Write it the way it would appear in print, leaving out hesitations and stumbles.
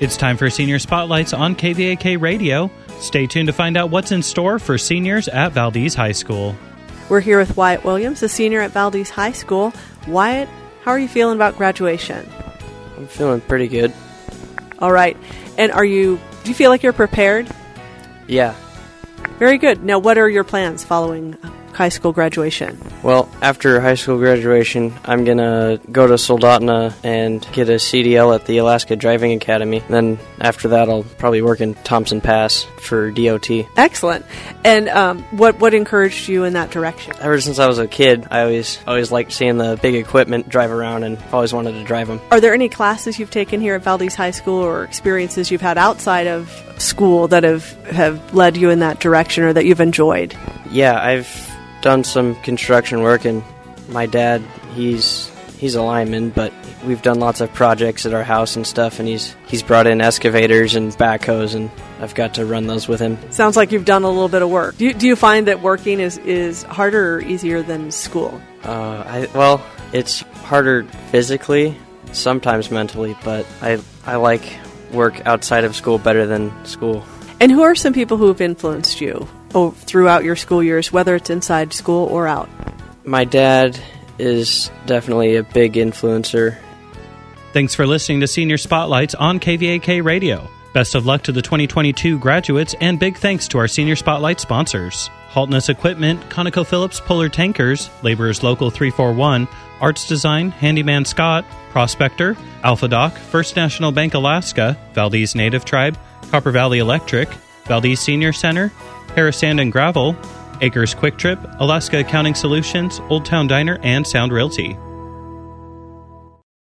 It's time for Senior Spotlights on KVAK Radio. Stay tuned to find out what's in store for seniors at Valdez High School. We're here with Wyatt Williams, a senior at Valdez High School. Wyatt, how are you feeling about graduation? I'm feeling pretty good. All right. And do you feel like you're prepared? Yeah. Very good. Now, what are your plans following high school graduation? Well, after high school graduation, I'm going to go to Soldotna and get a CDL at the Alaska Driving Academy. Then after that, I'll probably work in Thompson Pass for DOT. Excellent. And what encouraged you in that direction? Ever since I was a kid, I always liked seeing the big equipment drive around and always wanted to drive them. Are there any classes you've taken here at Valdez High School or experiences you've had outside of school that have led you in that direction or that you've enjoyed? Yeah, I've done some construction work, and my dad, he's a lineman, but we've done lots of projects at our house and stuff, and he's brought in excavators and backhoes, and I've got to run those with him. Sounds like you've done a little bit of work. Do you find that working is harder or easier than school? Well, it's harder physically, sometimes mentally, but I like work outside of school better than school. And who are some people who have influenced you throughout your school years, whether it's inside school or out? My dad is definitely a big influencer. Thanks for listening to Senior Spotlights on KVAK Radio. Best of luck to the 2022 graduates, and big thanks to our Senior Spotlight sponsors: Haltness Equipment, ConocoPhillips Polar Tankers, Laborers Local 341, Arts Design, Handyman Scott, Prospector, Alpha Doc, First National Bank Alaska, Valdez Native Tribe, Copper Valley Electric, Valdez Senior Center, Harris Sand and Gravel, Acres Quick Trip, Alaska Accounting Solutions, Old Town Diner, and Sound Realty.